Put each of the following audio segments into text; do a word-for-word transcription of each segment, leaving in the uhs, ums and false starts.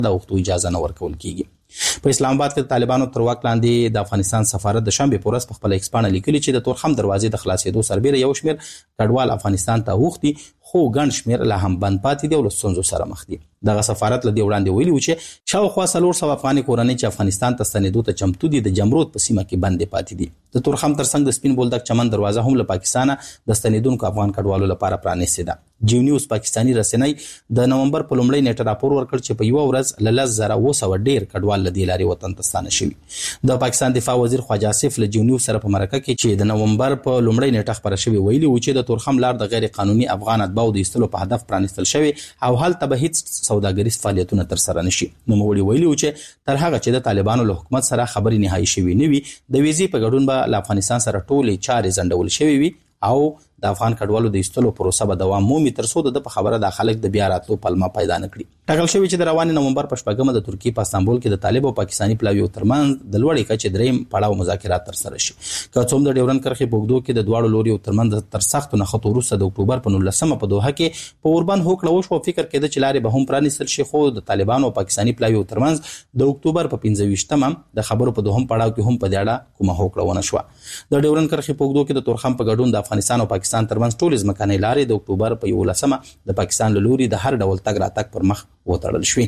د اوښتو اجازه نه ورکول کیږي. په اسلام آباد کې طالبانو تر واک لاندې د افغانستان سفارت د شنبه په ورځ په خپل ایکس پاڼه لیکلي چې د تورخم دروازې د خلاصېدو سربېره یو شمېر کډوال افغانستان ته اوښتي، خو ګڼ شمېر لا هم بند پاتې دي او له ستونزو سره مخ دي. دغه سفارت له دې وړاندې ویلي و چې شاوخوا څلور سوه افغاني کورنۍ چې افغانستان ته ستنېدو ته چمتو دي د جمرود په سیمه کې بندې پاتې دي. د تورخم ترڅنګ د سپین بولدک چمن دروازه هم له پاکستانه د ستنېدونکو افغان کډوالو لپاره پرانیستې ده. جیو نیوز پاکستاني رسنۍ د نومبر په لومړۍ نیټه راپور ورکړ چې په یوه ورځ له لس زره اوه سوه ډېر کډوال له دې لارې وطن ته ستانه شوي. د پاکستان دفاع وزیر خواجه آصف له جیو نیوز سره په مرکه کې چې د نومبر په لومړۍ نیټه خپره شوې ویلي و چې د تورخم لار د غیر قانوني افغان اتباعو د ایستلو په هدف پرانیستل شوی او هلته به هیڅ سوداګریز فعالیتونه تر سره نشي. نوموړي ویلي و چې تر هغه چې د طالبانو له حکومت سره خبرې نهایي شوي نه وي، د ویزې په ګډون به له افغانستان سره ټولې چارې ځنډول شوې وي او د افغان کډوالو د ایستلو پروسه به دوام مومي تر څو د په خبره د خلک د بیا راتلو پلمه پیدا نه کړي. ټاکل شوی چې د روانې نومبر په شپږمه د ترکیې په استانبول کې د طالب او پاکستاني پلاویو ترمنځ د لوړې کچې دریم پړاو مذاکرات ترسره شي. که څوم د ډیورنډ کرښې په اوږدو کې د دواړو لوریو ترمنځ تر سختو نښتو وروسته د اکتوبر په نولسمه په دوحه کې په اوربند هوکړه وشوه او فکر کېده چې لارې به هم پرانیستل شي، خو د طالبانو او پاکستاني پلاویو ترمنځ د اکتوبر په پنځه ویشتمه د خبرو په دوهم پړاو کې هم په دې اړه کومه هوکړه ونه شوه. د ډیورنډ کرښې په اوږدو کې د تورخم په ګډون د افغانستان او پاکستان ترمنځ ټولې ځمکنۍ لارې د اکتوبر په یولسمه د پاکستان له لوري د هر ډول تګ راتګ پر مخ وتړل شوې.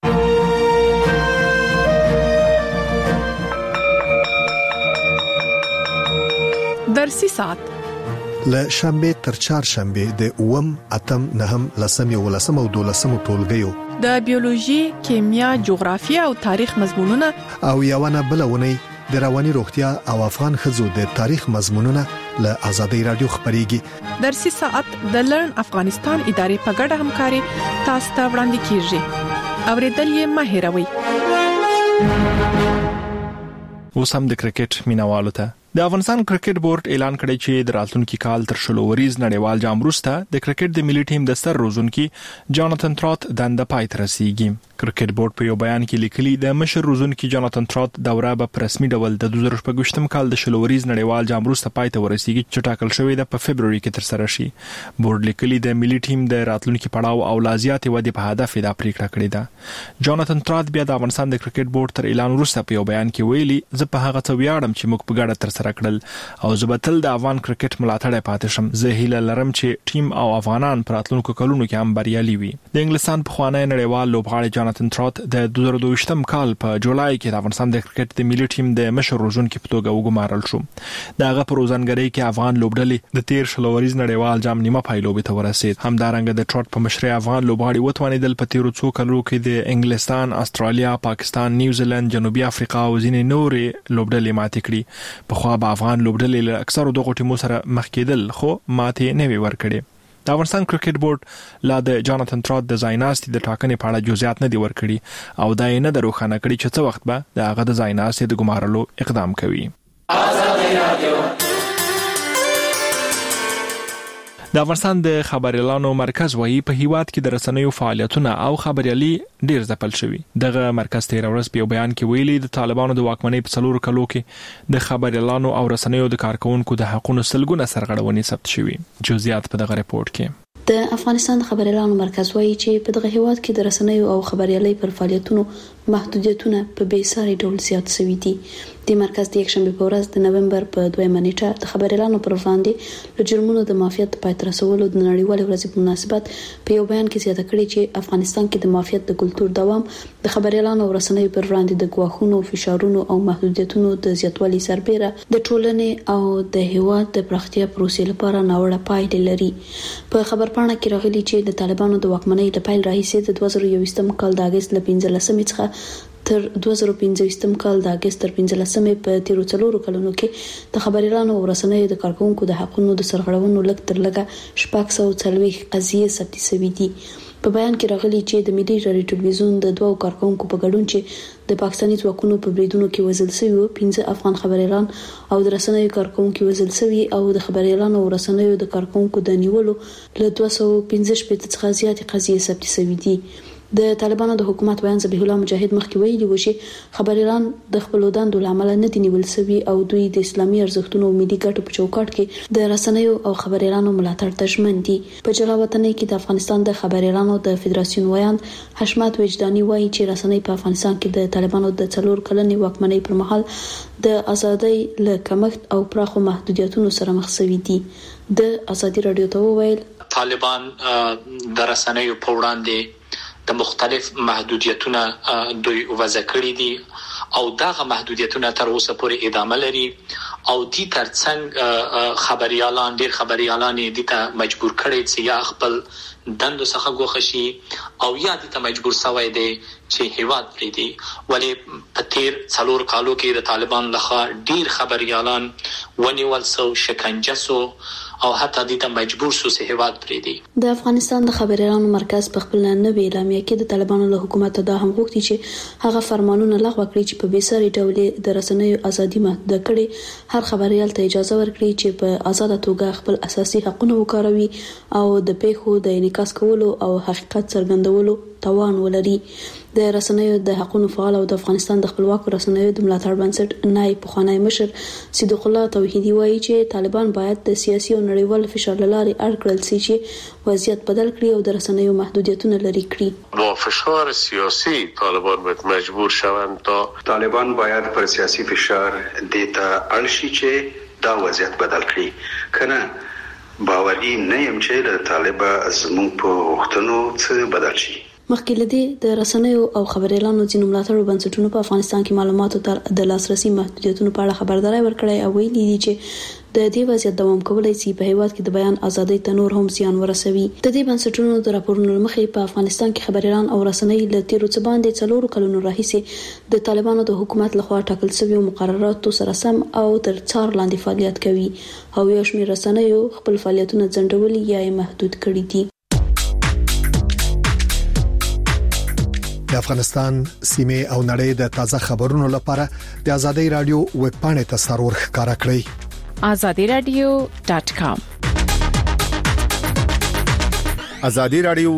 درسي ساعت له شنبه تر چهارشنبه د اووم اتم نهم لسم یولسم او دولسم ټولګیو د بیولوژي، کیمیا، جغرافیه او تاریخ مضمونونه او یوونه بلونه د رواني روغتیا او افغان ښځو د تاریخ مضمونونه له آزادۍ رادیو خبريږي. درسي ساعت د لرن افغانستان ادارې په ګډه همکاري تاسو ته وړاندې کیږي. اوریدل یې مه هېروئ. اوس هم د کرکټ مینوالو ته د افغانستان کرکټ بورډ اعلان کړی چې د راتلونکي کال تر شلو وریز نړیوال جام وروسته د کرکټ د ملي ټیم د سر روزونکي جاناتن ترات دنده پای ته رسیږي. کرکټ بورډ په یو بیان کې لیکلي د مشر روزونکي جاناتن ترات دوره په رسمي ډول د دوه زره شپږم کال د شلو وریز نړیوال جام وروسته پای ته ورسیږي چې ټاکل شوی د په فبروري کې تر سره شي. بورډ لیکلي د ملي ټیم د راتلونکي پړاو او لازیاتي ودی په هدف دا پریکړه کړې ده. جاناتن ترات بیا د افغانستان د کرکټ بورډ تر اعلان وروسته په یو بیان کې ویلي، زه په هغه څه ویاړم چې موږ په ګډه تر سره کړل او زه به تل د افغان کرکټ ملاتړی پاتې شم. زه هیله لرم چې ټیم او افغانان په راتلونکو کلونو کې هم بریالي وي. د انګلستان پخوانی نړیوال لوبغاړی جاناتن ترات د دوه زره دوه کال په جولای کې د افغانستان د کرکټ د ملي ټیم د مشر روزونکي په توګه وګمارل شو. دغه په روزنګرۍ کې افغان لوبډلې د تیر شلو وریز نړیوال جام نیمه پایلوبې ته ورسید. همدارنګه د ترات په مشرۍ افغان لوبغاړي وتوانیدل په تیرو څو کلونو کې د انګلستان، استرالیا، پاکستان، نیوزیلند، جنوبي افریقا او ځینې نورې لوبډلې ماتې کړي. په خو به افغان لوبډلې له اکثرو دغو ټیمو سره مخ کېدل، خو ماتې نه وی ورکړي. د افغانستان کرکټ بورډ لا د جاناتن ترات د ځایناستي د ټاکنې په اړه جزئیات نه دي ورکړي او دا یې نه د روښانه کړي چې څه وخت به د هغه د ځایناستي د ګمارلو اقدام کوي. د افغانستان د خبريالانو مرکز وایي په هیواد کې د رسنیو فعالیتونه او خبريالي ډیر ځپل شوي. دغه مرکز تیر ورځ په بیان کې ویلي د طالبانو د واکمنۍ په څلور کلو کې د خبريالانو او رسنیو د کارکونکو د حقوقو سلګونه سرغړونې ثبت شوي. جزئیات په دغه ریپورت کې. د افغانستان خبريالانو مرکز وایي چې په دغه هیواد کې د رسنیو او خبريالۍ پر فعالیتونو محدودیتونه په بیساري ډول زیات شوي دي. د مرکز د یکشنبه په ورځ د نومبر په دویمه نیټه د خبريالانو پر وړاندې له جرمونو د مافیات پای ته رسولو د نړیوالې ورځې په مناسبت په یو بیان کې زیاته کړې چې افغانستان کې د مافیات د کلتور دوام د خبريالانو او رسنیو پر وړاندې د ګواښونو، فشارونو او محدودیتونو د زیاتوالي سربېره د ټولنې او د هیواد د پراختیا پروسې لپاره ناوړه پایلې لري. په خبرپاڼه کې راغلي چې د طالبانو د واکمنۍ د پیل راهیسې د دوه زره یوویشتم کال د اگست له پنځلسمې څخه تر دوه زره پنځویشتم کال د اگست تر پنځلسمې په تیرو څلورو کلونو کې د خبريالانو او رسنیو د کارکونکو د حقوقو د سرغړونو لږ تر لږه شپږ سوه څلوېښت قضیې ثبت شوي دي. په بیان کې راغلي چې د ملي رادیو ټلویزیون د دوه کارکونکو په ګډون چې د پاکستاني ځواکونو په بریدونو کې وژل شوي وو، پنځه افغان خبريالان او د رسنیو کارکونکو وژل شوي او د خبريالانو او رسنیو د کارکونکو د نیولو له دوه سوه پنځه شپېته څخه زیاتې قضیې ثبت شوي دي. د طالبانو د حکومت ویان ذبیح الله مجاهد مخکې ویلي و چې خبريالان د خپل دندو لامل نه دي نیول شوي او دوی د اسلامي ارزښتونو او ملي ګټو په چوکاټ کې د رسنیو او خبريالانو ملاتړ ته ژمن دي. په جلاوطنۍ کې د افغانستان د خبريالانو د فدراسیون ویان حشمت وجداني وایي چې رسنۍ په افغانستان کې د طالبانو د څلور کلنې واکمنۍ پر مهال د ازادۍ له کمښت او پراخو محدودیتونو سره مخ شوي دي. د ازادي رادیو ته وویل طالبان د رسنیو په وړاندې د مختلف محدودیتونه دوی وضع کړي دي او دغه محدودیتونه تر اوسه پورې ادامه لري او دي ترڅنګ خبريالان ډېر خبريالان دي ته مجبور کړي چې یا خپل دندو څخه ګوښه شي او یا دي ته مجبور شوی دي چې هیواد پرېږدي. ولې په تیر څلور کالو کې د طالبان لخوا ډېر خبريالان ونیول شو، شکنجه شو او حتی دې ته مجبور شو چې هیواد پرېږدي. د افغانستان د خبريالانو مرکز په خپل نوې اعلامیه کې د طالبانو له حکومت دا هم غوښتي چې هغه فرمانونه لغوه کړي چې په بیساري ډول د رسنیو ازادي محدود کړي، هر خبريال ته اجازه ورکړي چې په آزاد توګه خپل اساسي حقوقونه وکاروي او د پیښو د انعکاس کولو او حقیقت څرګندولو توان ولري. د رسنیو د حقوقو فعال او د افغانستان د خپلواک رسنیو د ملاتړ بنسټ نائب پخوانی مشر صدیق الله توحیدی وایي چې طالبان باید د سیاسي او نړیوال فشار لاري اړ کړل شي چې وضعیت بدل کړي او د رسنیو محدودیتونه لرې کړي. با فشار سیاسی طالبان باید مجبور شوند تا طالبان باید پر سیاسی فشار دیتا اړ شي چې دا وضعیت بدل کړي. کنه باوري نه يم چې د طالب زموږ په وختونو څه بدل شي. مخکې لدی د رسنیو او خبريالانو ځینو ملاتړو بنسټونو په افغانستان کې معلوماتو تر د لاسرسي محدودیتونو په اړه خبرداري ورکړې او ویلي دي چې د دې وضعیت دوام کولای شي په هیواد کې د بیان ازادۍ ته نور هم زیان ورسوي. د دې بنسټونو د راپورونو مخې په افغانستان کې خبريالان او رسنۍ له تیرو څه باندې څلور کلونو راهیسې د طالبانو د حکومت لخوا ټاکل شوی مقرراتو سره سم او تر څار لاندې فعالیت کوي او یو شمېر رسنیو خپل فعالیتونه ځنډولي یا محدود کړي دي. د افغانستان سیمه او نړۍ د تازه خبرونو لپاره د آزادۍ رادیو ویب پاڼې ته سرور ښکارا کړئ azadi radio dot com. آزادۍ رادیو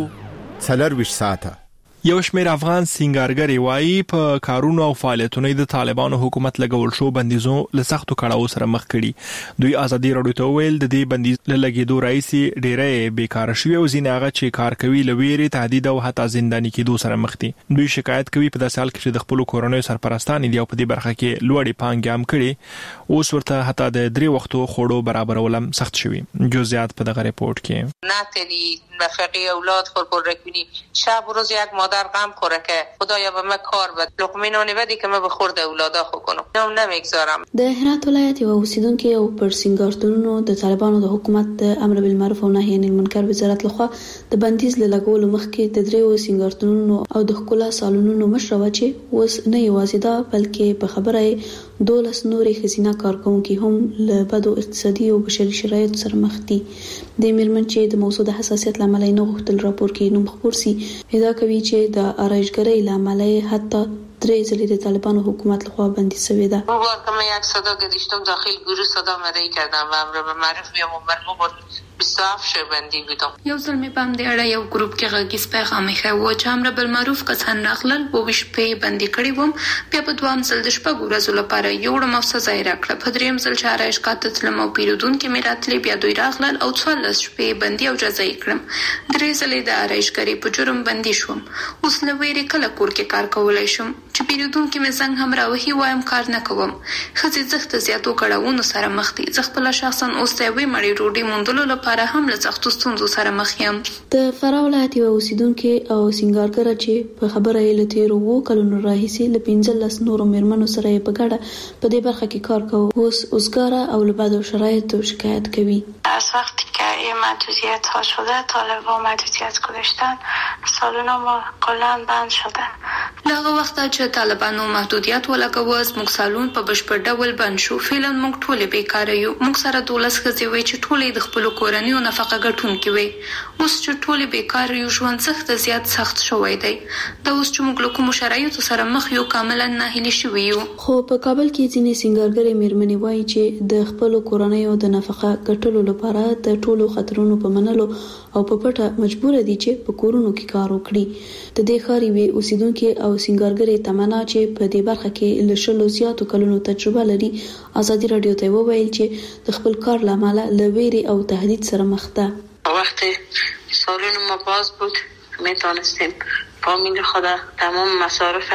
څلور ساعته. یو شمېر افغان سینګارګر وایي په کارونو او فعالیتونو د طالبانو حکومت لګول شو بندیزو له سختو کړهو سره مخ کړي. دوی آزادۍ رادیو ته ویل د دې بندیز له لګیدو راځي ډېرې بیکار شوی او ځینې هغه چې کار کوي لویري تهدید او حتی زنداني کېدو سره مخ دي. دوی شکایت کوي په داسې حال کې چې د خپل کورنۍ سرپرستان دي او په دې برخه کې لوړې پانګې هم کړي اوس ورته حتی د درې وختو خوړو برابرولم سخت شوی. جزئیات په دغه ریپورت کې ناتری نفقه اولاد خور رکنی شب و روز یک مادر غم خوره که خدایا به من کار بد لقمه نانی بدی که من به خورد اولادا خو کنم نم نمیگذارم. د هرات ولایت یو اوسیدونکو او پر سینګارتونو د طالبانو د حکومت د امر بالمعروف او نهي عن المنکر وزارت لخوا د بندیز لګولو مخکې د دریو سینګارتونو او د خپل سالونونو مشروع چې اوس نه یوازې دا بلکې په خبره دولس نوري خزینه کارکونکو هم له بدو اقتصادي او بشري شرایط سره مخ دي. د میرمن چې د موضوع د حساسیت لامل نه غوښتل راپور کې نوم خبر سي ادعا کوي چې د آرایشګرۍ لامل حتی درې ځلې د طالبانو حکومت لخوا بندي شوې ده. بار که من یک صدا گذاشتم داخل گروه صدا مدعی کردم و امر به معروف بیام و مرغوب بیست و هفت شو بندی بودم. یو ځل مې په همدې اړه یو ګروپ کې غږیز پیغام ایښی و چې امر بالمعروف کسان راغلل اووه شپې بندي کړي وم. بیا په دوام ځل د شپږو ورځو لپاره یوړم او سزا یې راکړه. په درېیم ځل چې آرایشګاه ته تلم او پیرودونکي مې راتلې بیا دوی راغلل او څوارلس شپې بندي او جزایي کړم. درې ځلې د آرایشګرۍ په جرم بندي شوم. اوس له ویرې کله کور کې کار کولی شم چې پیرودونکي مې زنګ هم راوهي وایم کار نه کوم. ښځې زښت زیاتو کړاوونو سره مخ دي. زه خپله شخصا اوس د یوې مړۍ ډوډۍ موندلو لپاره هم له سختو ستونزو سره مخ یم. د فراه ولایت یو اوسیدونکو او سینګارګر چې په خبره یې له تیرو اووه کلونو راهیسې له پنځلس نورو میرمنو سره یې په ګډه په دې برخه کې کار کوي اوس اوسګاره او له بدو شرایطو شکایت کوي. از وقتی که این محدودیت ها شده طالبان محدودیت گذاشتن سالونا ما کلا بند شده. دغه وخت چې طالبانو محدودیت ولګاوه زموږ سالون په بشپړ ډول بند شو. فعلا موږ ټول بیکاره یو. موږ سره دولس ښځې وي چې ټولې د خپلو کورنیو نفقه ګټونکې وي. اوس چې ټولې بیکاره یو ژوند سخت زیات سخت شوی دی. دا اوس چې موږ له کومو شرایطو سره مخ یو کاملا ناهیلي شوي یو. خو په کابل کې ځینې سینګارګرې میرمنې وایي چې د خپلو کورنیو د نفقه ګټلو لپاره د ټولو خطرونو په منلو او په پټه مجبور دي چې په کورونو کې کار وکړي. د دې ښار یوې اوسیدونکې او سینګارګرې تمنا چې په دې برخه کې له شلو زیاتو کلونو تجربه لري ازادي رادیو ته وویل چې د خپل کار له امله له ویرې او تهدید سره مخ ده. وقتی سالن ما باز بود میتونستیم فامیل خود تمام مصارف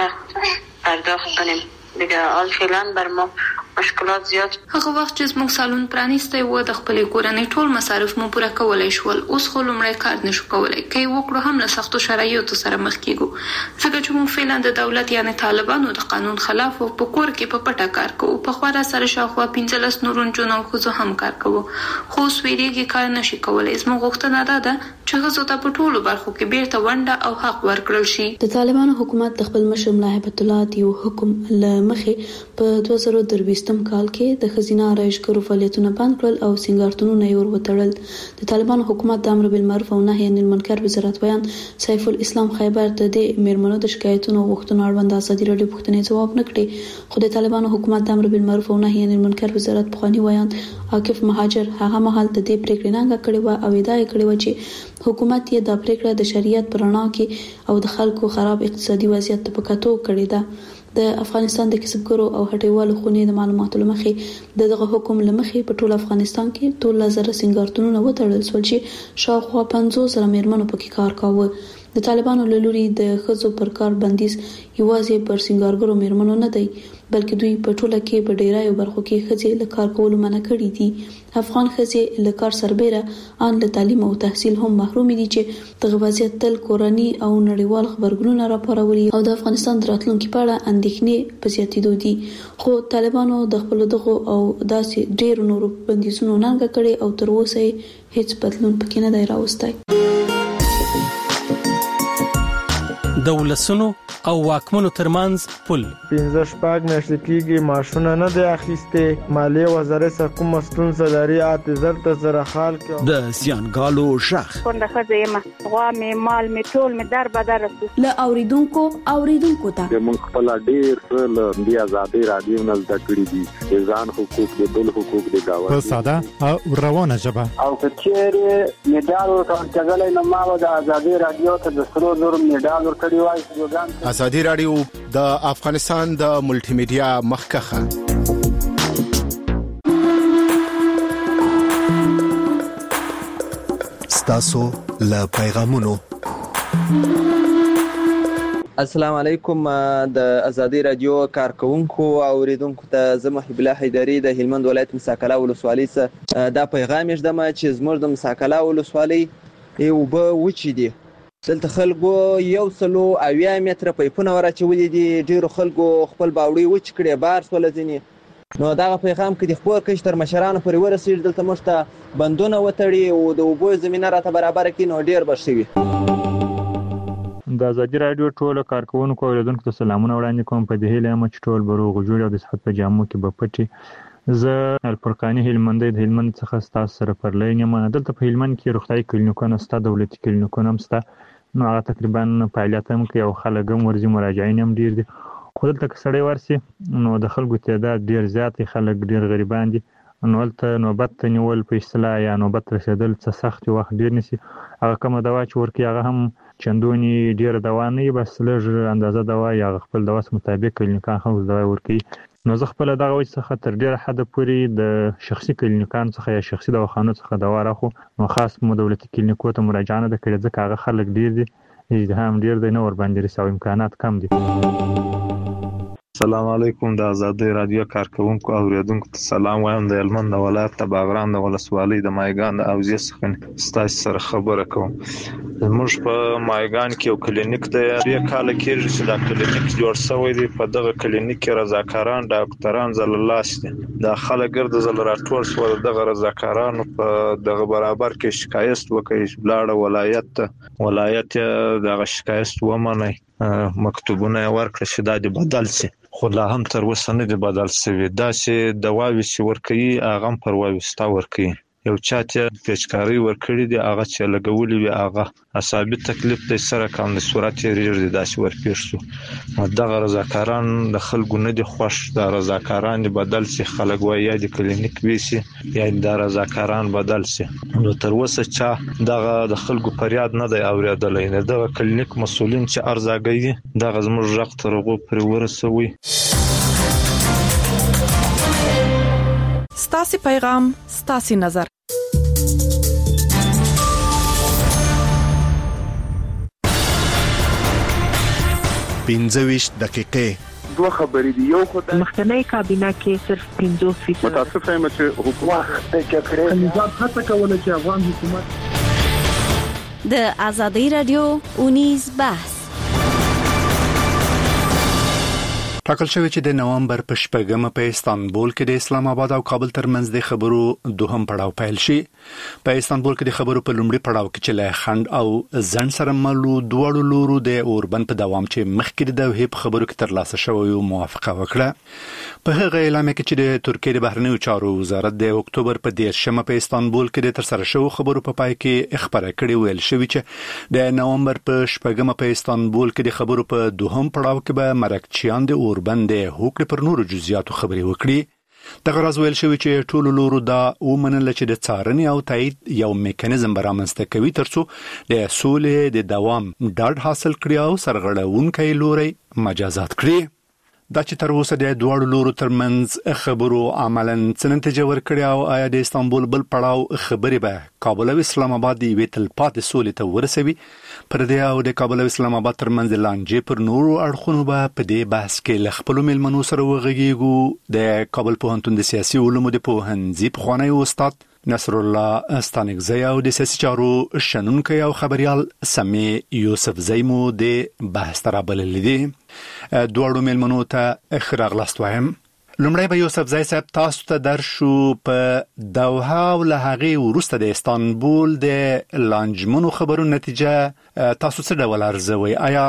پرداخت کنیم. دیگه حال فعلا بر ما مشکلات زیات. هغه وخت چې موږ سالون پرانیستی و د خپل کورنۍ ټول مصارف مو پوره کولای شول. اوس خو لومړی کار نشو کولای. کای وکړو هم له سختو شرایطو سره مخ کیږو. ځکه چې موږ فعلا د دولت یعنی طالبانو د قانون خلاف او په کور کې په پټه کار کوو. په خورا سره شاوخوا پنځلس نورون جون او خو هم کار کوو. خو سویریږي کار نشي کولای. زموږ غوښتنه ده ده چې غزو ته په ټولو برخو کې بیرته ونډه او حق ورکړل شي. د طالبانو حکومت د خپل مشر ملا هیبت الله دیو حکم لمخې په دوه زره درویشتم کال کې د خزینه آرایشګرو فعالیتونه بند کړل او سینګارتونونه یې ور وتړل. د طالبانو حکومت د امر بالمعروف او نهي عن المنکر وزارت بیان سیف الاسلام خیبر د دې میرمنو د شکایتونو غوښتنو اړوند ازادي رادیو پوښتنې ځواب نه کړي. خو د طالبانو حکومت د امر بالمعروف او نهي عن المنکر وزارت بخوانی ویان عاکف مهاجر هغه مهال د دې پریکړې ننګه کړې و او ادعا کړې و چې حکومت یې د پریکړه د شریعت پر رڼا کې او د خلکو خراب اقتصادي وضعیت په کتو کړې ده. د افغانستان د کسبګرو او هټیوالو خونې د معلوماتو لمخې د دغه حکم لمخې په ټول افغانستان کې ټول لزر سنگارتونونه وتړل شول چې شاوخوا پنځوس زره میرمنو پکې کار کاوه. د طالبانو له لوري د ښځو پر کار بندیز یوازې پر سنگارګرو میرمنو نه دی بلکې دوی په ټوله کې په ډیرایو برخو کې ښځې له کار کولو منع کړي دي. افغان ښځې له کار سربېره ان له تعلیم او تحصیل هم محروم دي چې دغه وضعیت تل کورنی او نړیوال خبرګونونه راپارولي او د افغانستان د راتلونکي په اړه اندېښنې په زیاتېدو دي. خو طالبانو د خپل دغه او داسې ډېر نورو بندیزونو ننګه کړي او تر اوسه هیڅ بدلون پکې نه دی راوستی. د ولسونو او واکمنو ترمنځ پل پنځه شپږ میاشتې کېږي معاشونه نه دی اخیستې. مالیې وزارت څخه کومه ستونزه لري اته زر ته زره خال کې د زیانګالو شخ څنګه ښځه یم غوا مې مال مې ټول مې در بدر رسو له اوریدونکو اوریدونکو ته موږ خپل ډیر څه له دې ازادي رادیو نه زده کړی دي. ځان حقوق د بل حقوق د گاوه په ساده او روانه ژبه او کچېره میډال ورکړل نو ما د ازادي رادیو ته د سرو نور میډال ورکړی. ازادي رادیو د افغانستان د ملټي میډیا مخکخه ستاسو له پیغامونو. السلام علیکم. د ازادي رادیو کارکونکو او اوریدونکو ته زه محب الله حیدری د هلمند ولایت مساکلا ولسوالۍ څخه دا پیغام یږدم چې زموږ د مساکلا ولسوالۍ یو به وچی دي. دلته خلکو یو سلو اویا متره پایپونه ورچولې دي. ډیرو خلکو خپل باوړي وچ کړي بار سول ځینی. نو دا پیغام کې د خپل کشتر مشرانو پورې ورسېږي. دلته موږ ته بندونه وتړي او د اوبو زمينه راته برابر کړي نو ډیر بشوي. د ازادي رادیو ټول کارکونکو او اوریدونکو ته سلامونه وړاندې کوم. په دې هیله چې ټول بروغ جوړ او د صحت په جامو کې به پټي. زه الفرقانی هلمند د هلمند څخه ستاسو سره پر لینه ما دلته په هلمند کې روغتي کلینیکونه ستا دولتي کلینیکونه هم ستا نو هغه تقریبا فعالیت هم کوي او خلک هم ورځي مراجعین هم ډیر دي. خو دلته که سړی ورسي نو د خلکو تعداد ډیر زیات دی. خلک ډیر غریبان دي. نو هلته نوبت ته نیول په اصطلاح یا نوبت رسېدل څه سخت وخت ډیر نیسي. هغه کومه دوا چې ورکوي هغه هم چندوني ډیره دوا نه وي بس لږ اندازه دوا یا خپل دواس مطابق کلینیکان خلکو دوا ورکوي. نو زه خپل دغه وجه څخه تر ډیره حد پورې د شخصي کلینیکانو څخه یا شخصي دواخانو څخه دوا راخو. نو خاص مو دولتي کلینیکو ته مراجعه نه ده کړې ځکه هغه خلک ډیر دي. ازدحام ډیر دی نه ور باندې رساو امکانات کم دي. السلام علیکم. د ازادي رادیو کارکونکو او اوریدونکو ته سلام وایم. د هلمند ولایت د باغران د ولسوالۍ د مایګان د اوزې څخه ستاسو سره خبره کوم. موږ په مایګان کې یو کلینیک دی. یو کال کېږي چې دا کلینیک جوړ شوی دی. په دغه کلینیک کې رضاکاران ډاکټران زللاس دي. دا خلک ګرد زل راټول شو. دغه رضاکارانو په دغه برابر کې شکایت وکړي. بلاړه ولایت ولایت دغه شکایت ومني مکتوبونه ورکړل چې دا د بدل شي، خو لا هم تر اوسه نه دی بدل شوی. دا چې دواوې چې ورکوي هغه هم پر واوستا ورکوي. یو چا ته پیچکاری ورکړي دی هغه چې لګولې وي هغه اصابي تکلیف د سره کم د صورت ریږ دي داسې ورپېښ شو. دغه رضاکاران د خلکو نه دي خوښ، د رضاکاران بدل شي، خلک وایي یا د کلینیک ویسي یا د رضاکاران بدل شي. نو تر اوسه چا دغه د خلکو فریاد نه دی اورېدلی، نه دغه کلینیک مسؤلین چې ارزاګي دغه زموږ غږ تر هغو پورې ورسوي. ستاسو پیغام ستاسو نظر. پنځه دقیقې دوه خبرې دي. یو خو د مخکنی کابینه کې صرف پنځوس فیصد متاسفه یم چې حکومت د کړې نظام هڅه کوله چې افغان حکومت د ازادي رادیو اونیز بحث ټاکل شوی چې د نوامبر په شپږمه په استانبول کې د اسلام آباد او کابل ترمنځ د خبرو دوهم پړاو پیل شي. په استانبول کې د خبرو په لومړي پړاو کې چې له خند او ځن سره ملو دوړو لورو د اوربن په دوام چې مخکې د دوه په خبرو کې ترلاسه شوی او موافقه وکړه. په هغه اعلان کې چې د ترکیه د بهرنیو چارو وزارت د اکتوبر په دیرشمه په استانبول کې د ترسره شوی خبرو په پای کې خبره کړې ویل شوی چې د نوامبر په شپږمه په استانبول کې د خبرو په دوهم پړاو کې به مرکچیان د بند هوکړې پر نورو جزئیاتو خبرې وکړي. دغه راز ویل شوی چې ټولو لورو دا ومنل چې د څارنې او تایید یو میکانیزم برامنځته کوي ترڅو د سولې د دوام ډاډ حاصل کړي او سرغړونکي لوري مجازات کړي. دا چې تر اوسه د دوه لورو ترمنځ خبرو عملاً څه نتیجه ورکړي او آیا د استانبول بل پړاو خبرې به کابل او اسلام آباد د ویتل پاتې سولې ته ورسوي. پر دې او د کابل او اسلام آباد ترمنځ لانجې پر نورو اړخونو به په دې بحث کې له خپل ملمنو سره وغږیږو. د کابل پوهنتون د سیاسي علومو د پوهنځي پخوانی استاد نصر الله استانکزی او د سیاسي چارو شنونکی او خبريال سمي یوسف زیمو د بحث تر بلل دي. دوړو ملمنو ته اخراغلاست وایم. لومړی به یوسف زی صاحب تاسو ته درشو په دوحه او له هغې وروسته د استانبول د لانجمنو خبرو نتیجه تاسو څه ډول ارزوئ؟ آیا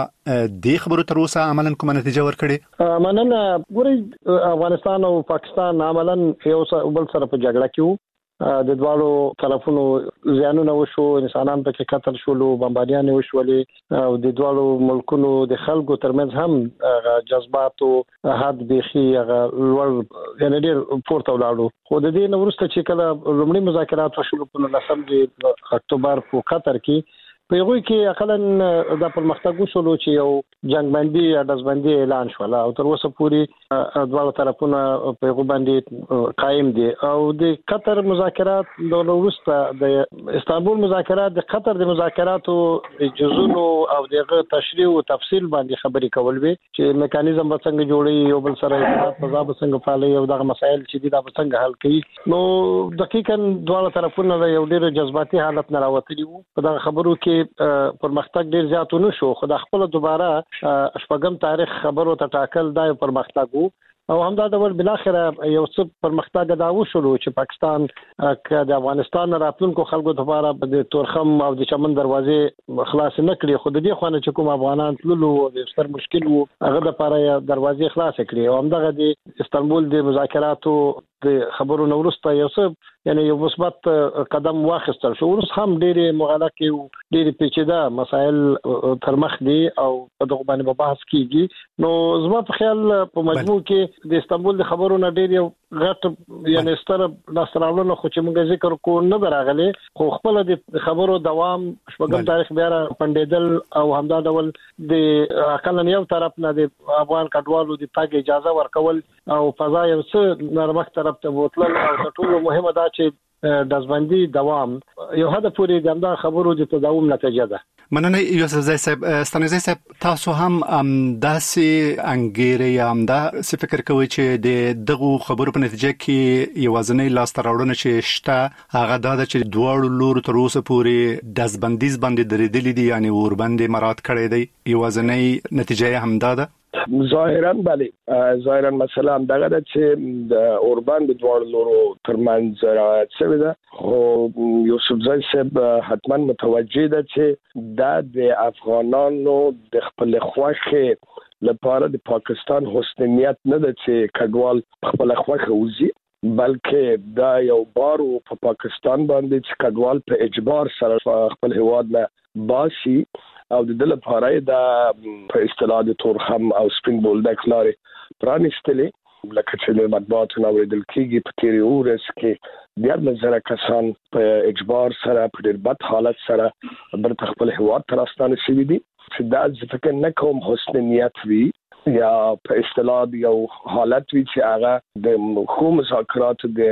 د خبرو تر اوسه عملاً کومه نتیجه ورکړې؟ مننه. ګورئ افغانستان او پاکستان عملاً یو بل سره په جګړه کې وو. د دوالو طرفونو زیانونه وشو، انسانان پکې قتل شول، بمباریان وشولې او د دوالو ملکونو د خلکو ترمنځ هم جذبات او حد بيخي هغه لوړ یعنی ډېر پورته ولاړو. خو د دې نورسته چې کله لومړی مذاکرات وشول په لسم د اکتوبر په قطر کې، په هغه کې اقلن د پرمختګ وشولو چې یو جنگبندي یا دزبندي اعلان شول او تر اوسه پوری دوه طرفونه په هغه باندې قائم دي. او د قطر مذاکرات د وروسته د استانبول مذاکرات د قطر د مذاکراتو د جزونو او دغه تشریح او تفصیل باندې خبرې کول وي چې میکانیزم به څنګه جوړي، یو بل سره فضا به څنګه فعالي او دغه مسایل چې دي دا به څنګه حل کړي. نو دقیقاً دوه طرفونه یو ډېر جذباتي حالت نه راوتلي وو. په دغه خبرو کې پرمختګ ډیر زیات نه شو، خو د خپل دوباره شپږم تاریخ خبرو ته ټاکل دا پرمختګ وو. او همدا ډول بل اخر یو څه پرمختګ دا وشو چې پاکستان ک د افغانستان راتلونکو خلکو لپاره د تورخم او د چمن دروازې خلاص نه کړي، خو د دې خوانه چې کوم افغانان تللو د ستر مشکل وو هغه لپاره دروازې خلاص کړي. او همدغه د استانبول د مذاکراتو د خبرو نو ورسته یو څه یعنی یو مثبت قدم واخیستل شو. ورس هم ډېری مغالطه او ډېری پیچیده مسایل تر مخ دي او په دغه باندې بحث کیږي. نو زما په خیال په مجموع کې د استانبول د خبرو نه ډېر یو غټ یعنی ستر لاستراولونه خو چې موږ ذکر کو نه دراغلي، خو خپل د خبرو دوام شپږم تاریخ بیا پندیدل او همدا ډول د اقل یو طرف نه د افغان کډوالو د تاګ اجازه ورکول او فضا یو څه نرمخ طرف ته بوتل او ټولو مهمه دا چې دزبندي دوام یو هدف پورې د همدا خبرو د تداوم نتیجه ده. مننه یوسف زی صاحب. ستانکزی صاحب تاسو هم داسې انګیري یا هم دا څه فکر کوئ چې د دغه خبرو په نتیجه کې یوازنۍ لاسته راوړنه چې شته هغه دا ده چې دوه لورو تر اوسه پورې دزبندیز باندې درېدلې دي، یعنی اوربند مراد کړی دی، یوازنۍ نتیجه هم دا ده؟ ظاهرا بله ظاهرا مثلا دغه د چې د اوربان د دوړ لورو ترمنځ راځي شوی ده خو یوسف زای صاحب حتما متوجه ده چې دا د افغانانو د خپل خوښه لپاره د پاکستان حسنیت نه ده چې کډوال خپل خوښه وزي بلکې دا یو بارو په پاکستان باندې چې کډوال په اجبار سره خپل هواد نه باسي او د دل لپاره د په اصطلاح د تورخم او سپین بولډک لارې پرانیستلې لکه چې د مطبوعاتو نو ورېدل کېږي په تیری ورځ کې ډېر نظر کسان په اجبار سره په ډېر بد حالت سره بر خپل هواد تر راستانه شوي دي چې دا ځکه نه کوم حسن نیت وي یا په اصطلاح یو حالت وي چې هغه د خو مذاکراتو د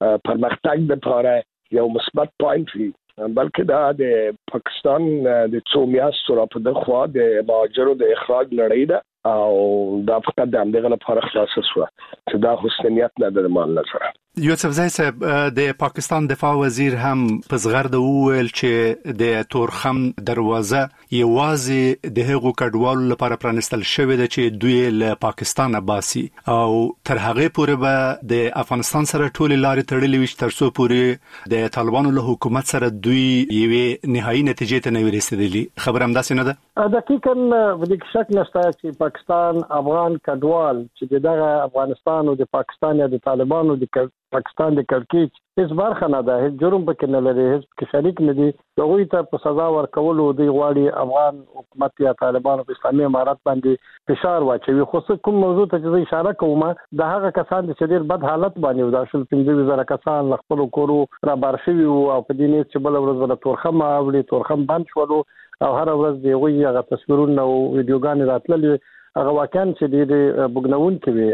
پرمختګ لپاره یو مثبت پوینټ وي بلکې دا د پاکستان د څو میاشتو را په دغه د مهاجرو د اخراج لړۍ ده او دا فقط د همدغه لپاره خلاص شو چې دا حسنیت نه د مان نظر یوسف زای صاحب د پاکستان دفاع وزیر هم په زغرد وویل چې د تورخم دروازه یوازې د هغو کډوالو لپاره پرانستل شوې ده چې دوی له پاکستان باسي او تر هغه پورې به د افغانستان سره ټول لارې تړلې وي تر څو پورې د طالبانو له حکومت سره دوی یوې نهایی نتیجې ته نه ورسېدلي خبر هم داسې نه ده دقیقاً ودې شک نشته چې پاکستان افغان کډوال چې دغه افغانستان او د پاکستان یا د طالبانو د پاکستان د کړکېچ هیڅ برخه نه ده هیڅ جرم پکې نه لري هیڅ کې شریک نه دي هغوی ته په سزا ورکولو دی غواړي افغان حکومت یا طالبانو په اسلامي امارات باندې فشار واچوي خو کوم موضوع ته چې اشاره کوم د هغه کسان چې ډېر بد حالت باندې دا شل پنځه زره کسان خپل کورو را بار شوي او په دې نیت چې بل ورځ ولا تورخم اوړي تورخم بند شولو او هر ورځ دی غوي هغه تصویرونه او ویډیوګانې راتللې هغه واقعا چې د بګنون کوي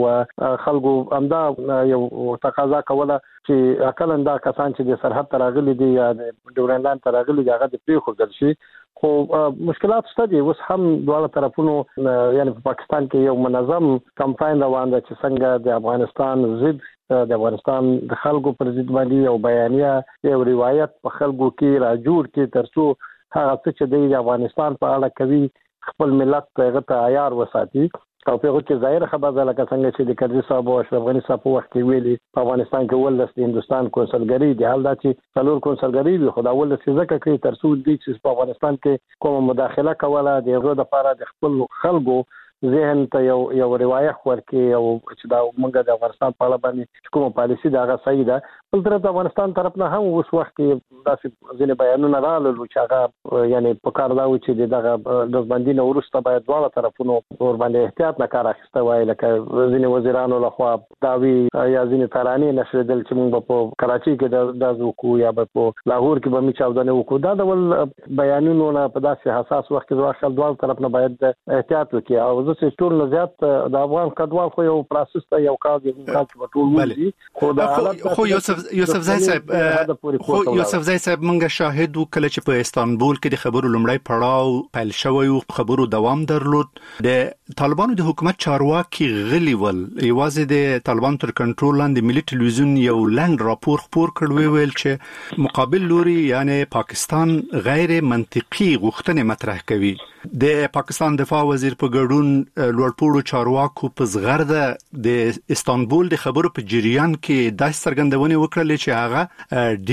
او خلکو امدا یو تقاضا کوله چې اقل انده کسان چې د سرحد تراغلي دي یا د ډورنلاند تراغلي دي هغه د پریخو درشي خو مشکلات شته دي اوس هم دواړه طرفونو یعنی په پاکستان کې یو منظم کمپاین روان دی چې څنګه د افغانستان ضد د افغانستان د خلکو پر ضد باندې یو بیانیه یو روایت په خلکو کې راجوړ کې ترڅو هغه څه چې د افغانستان په اړه کوي خپل ملت ته ته عیار وساتي او په هغه کې ظاهر خبره ده لکه څنګه چې د کرزي صاحب او اشرف غني صاحب په وخت کې ویلي په افغانستان کې ولس د هندستان کونسلګری دی حال دا چې څلور کونسلګری وي خو دا ولس ځکه کوي ترڅو د چې په افغانستان کې کوم مداخله کوله د هغه لپاره د خپل خلکو ذهن ته یو یو روایت ورکي او چې دا موږ د افغانستان په اړه باندې کومه پالیسي دا غا صحیح ده بل تر د افغانستان طرف نه هم اوس وخت کې داسې ځینې بیانونه راغلل چې هغه یعنی په کار دا و چې دغه د باندې ورسته باید دواړه طرفونو ور باندې احتیاط نه کار اخیسته وای لکه ځینې وزیرانو لخوا داوی یا ځینې ترانې نشریدل چې موږ په کراچي کې د زوکو یا په لاهور کې به می چاودنه وکړو دا ډول بیانونه په داسې حساس وخت کې واخل دواړه طرف نه باید احتیاط وکړي او چې ټول زیات د افغان کډوال خو یو پروسس ته یو کار دی چې ټول ولدي خو دا خو یوسف یوسف زای صاحب خو یوسف زای صاحب موږ شاهد وکړل چې په استانبول کې د خبرو لومړی پړاو پیل شوی او خبرو دوام درلود د طالبانو د حکومت چارواکي غلي ول یوازې د طالبان تر کنټرول لاندې ملي ټلویزیون یو لاند راپور خبر کړ ویل چې مقابل لوري یعنی پاکستان غیر منطقي غوښتنې مطرح کوي د پاکستان دفاع وزیر په ګډون لوړپوړو چارواکو په زغرده د استانبول د خبرو په جریان کې د څرګندونې وکړلې چې هغه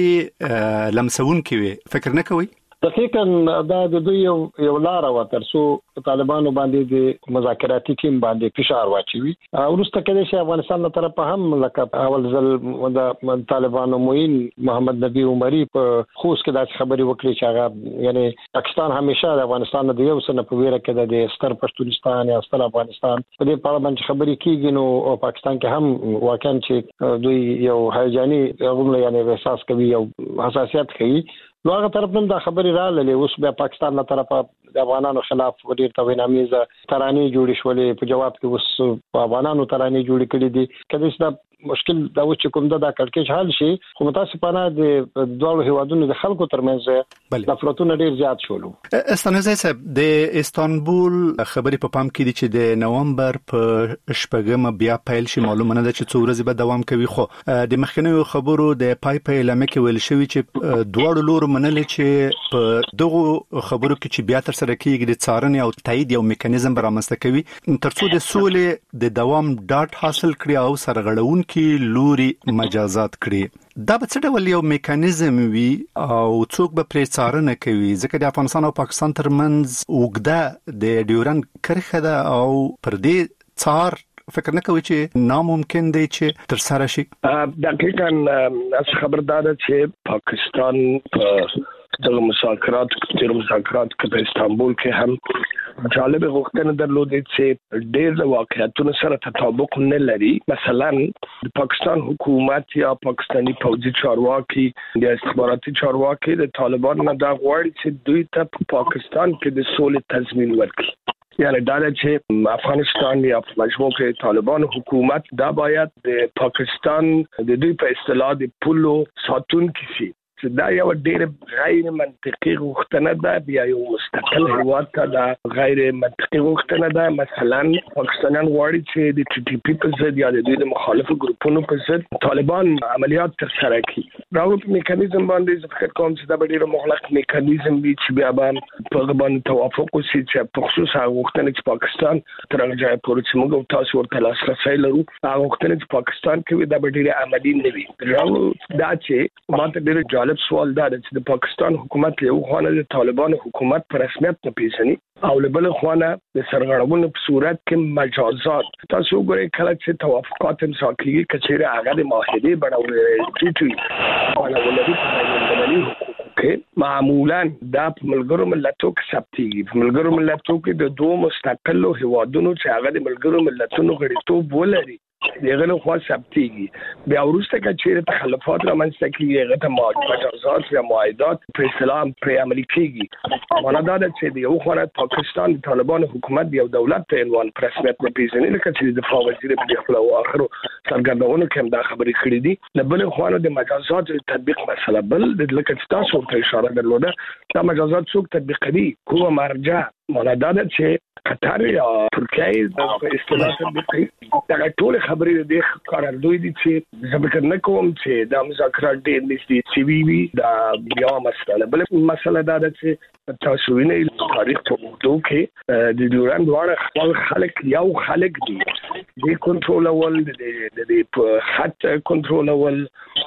ډېری لمسون کوي فکر نه کوي دقیقاً دا د دوی یو یو لار و ترڅو طالبانو باندې د مذاکراتي ټیم باندې فشار واچوي ورسته کله چې افغانستان له طرفه هم لکه اول ځل د طالبانو موین محمد نبی عمری په خوست کې د خبري وکړي چې هغه یعنی پاکستان همیشه د افغانستان د یو سن په ویره کې د ستر پښتونستان یا ستر افغانستان په دې اړه باندې خبري کیږي نو پاکستان کې هم واقعا چې دوی یو هیجاني غوړل یعنی احساس کوي او حساسیت کوي نو هغه طرف نن دا خبري راغله اوس بیا پاکستان له طرفه د افغانانو خلاف ډېر توهینامیزه ترانې جوړې شولې په جواب کې اوس افغانانو ترانې جوړې کړې دي کله چې مشکل دا و چې کوم د کړکېچ حل شي خو متاسفانه د دوه هیوادونو د خلکو ترمنځ نفرتونه ډیر زیات شول. استانزي صاحب د استانبول خبرې په پام کې دي چې د نومبر په شپږم بیا پیل شي. معلومه نه ده چې څو ورځې به دوام کوي خو د مخکنیو خبرو د پای په اعلان کې ویل شوی چې دوه لور منل چې په دغه خبرو کې چې بیا تر سره کېږي د څارنې او تایید یو میکانیزم برامسته کوي ترڅو د سولې د دوام ډاټ حاصل کړي او سرغړونکي لوري مجازات کړي. دا به څه ډول یو میکانیزم وي او څوک به پرې څارنه کوي ځکه د افغانستان او پاکستان ترمنځ اوږده د ډیورند کرښه ده او پر دې څار فکر نه کوي چې ناممکن دی چې تر سره شي. دقیقاً اس خبردار چې پاکستان په دغه مذاکرات تیر مذاکرات په استانبول کې هم جالب غوښتنه درلودې چې ډېر د واقعیتونو سره تطابق نه لري. مثلا د پاکستان حکومت یا پاکستانی پوځي چارواکي یا استخباراتي چارواکي د طالبان نه دا غواړي چې دوی ته په پاکستان کې د سولې تضمین ورکړي. یعنی دا چې افغانستان یا مجموع کې طالبان حکومت دا باید د پاکستان د دوی په اصطلاح د پولو ساتونکي شي. دا یو ډېر غیر منطقي غوښتنه ده. بیا یو مستقل هیواد ته دا غیر منطقي غوښتنه ده. مثلا پاکستانیان غواړي چې د ټي ټي پی په ضد یا د دوی د مخالفو ګروپونو په ضد طالبان عملیات ترسره کړي. دا په میکانیزم باندې زه فکر کوم چې دا به ډېر مغلق میکانیزم وي چې بیا به په باندې توافق وشي چې په خصوص هغه غوښتنه چې پاکستان تر هغه ځایه پورې چې موږ تاسو ورته لاسرسی لرو هغه غوښتنه چې پاکستان کوي دا به ډېر عملي نه وي. دا چې ماته ډېر جالب سوال دا چې د پاکستان حکومت له خوانه د طالبان حکومت په رسمیت نه پیژني او له بل خوانه د سرغړونو په صورت کې مجازات. تاسو ګورئ کله چې توافقات امضا کیږي کچېره هغه د معاهده بڼه ټیټي او ولودي په ملي کې معمولا د ملګرو ملتونو کې ثبتېږي. په ملګرو ملتونو کې د دوه مستقلو هیوادونو چې هغه د ملګرو ملتونو غړیتوب ولري دغه نو خو ثبتېږي. بیا وروسته کچېره تخلفات رامنځته کیږي هغه ته مجازات یا معاهدات په اسلام پر عملي کیږي. معنا دا ده چې یو خو پاکستان طالبان حکومت یو دولت ته عنوان پر رسمیت نه پیژني لکه چې د دفاع وزیر په خپل او اخرو څرګندونو کې هم دا خبرې کړې دي. د بل خو د مجازات تطبیق مسله بل د لکه تاسو ته اشاره درلوده دا مجازات څوک تطبیق کوي کومه مرجع. معنا دا ده چې قطر یا ترکیه په اصطلاح تطبیق کوي. دا ټول خبرې د قراردوی دي چې زه فکر نه کوم چې دا مذاکرات ډېر نږدې سی وی وي. دا بیا مسله بل مسله دا ده چې تاسو وینئ تاریخ په اردو کې د ډیورند واړه خپل خلک یو خلک دي د کنټرول اول د د په خط کنټرول اول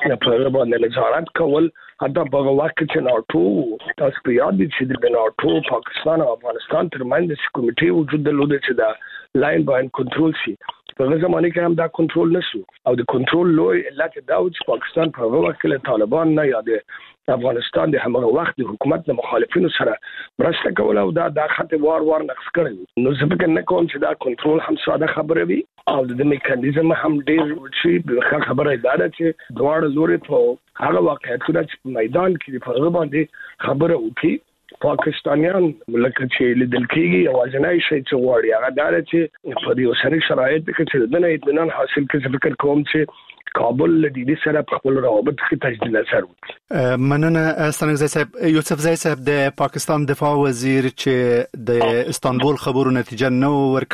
په باندې نظارت کول. حتی په وخت کې ناټو تاسو په یاد دي چې د ناټو پاکستان او افغانستان ترمنځ کمیټې وجود درلوده چې دا لاین باندې کنټرول شي. په هغه زمانه کې هم دا کنټرول نشو او د کنټرول لوی علت دا و چې پاکستان په هغه وخت کې طالبان نه یا د افغانستان د همغه وخت د حکومت د مخالفینو سره مرسته کوله او دا د خط وار وار نقص کړی. نو زه فکر نه کوم چې دا کنټرول هم ساده خبره وي او د میکانیزم هم ډېر شي. په خبره دا ده چې دواړه لوري په هغه واقعیتونه چې په میدان کې په هغه باندې خبره وکړي. پاکستانیان لکه چې لیدل کېږي یوازینی شی چې غواړي هغه دا ده چې په دې اوسني شرایطو کې چې د نه اطمینان حاصل کړي. فکر کوم چې کابل له دې سره په خپل روابط کې تجدید نظر وکړي. مننه ستانګزی صاحب. یوسف زئی صاحب د پاکستان دفاع وزیر چې د استانبول خبرو نتیجه نو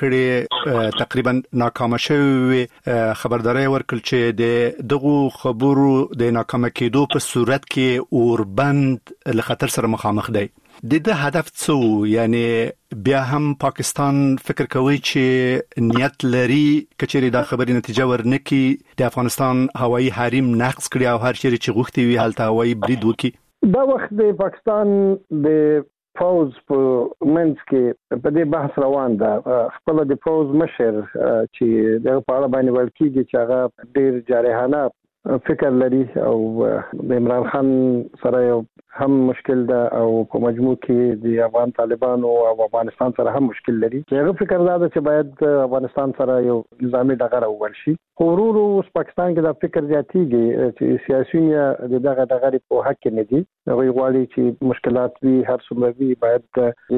ورکړي تقریبا ناکام شوی خبرداري ورکړل چې د دغه خبرو د ناکام کېدو په صورت کې اوربند له خطر سره مخامخ دی. د دې هدف څه یعنی بیا هم پاکستان فکر کوي چې نیت لري کچېری دا خبري نتیجه ورنکي د افغانستان هوایي حریم نقض کړي او هر چیرې چې غوښتي وي هلته هوایي برید وکړي. دا وخت د پاکستان د فوز په منځ کې په دې بحث روان ده. خپل د فوز مشر چې د په اړه باندې ورکیږي چې هغه ډېر جارحانه فکر لري او د عمران خان سره هم مشکل ده او په مجموع کې د افغان طالبانو او افغانستان سره هم مشکل لري. هغه فکر دا ده چې باید افغانستان سره یو نظامی ډغره وول شي. خو ورو اوس پاکستان کې دا فکر زیاتېږي چې سیاسيون د دغه ډغرې په حق کې نه دي. هغه غواړي چې مشکلات وي هر څومره وي باید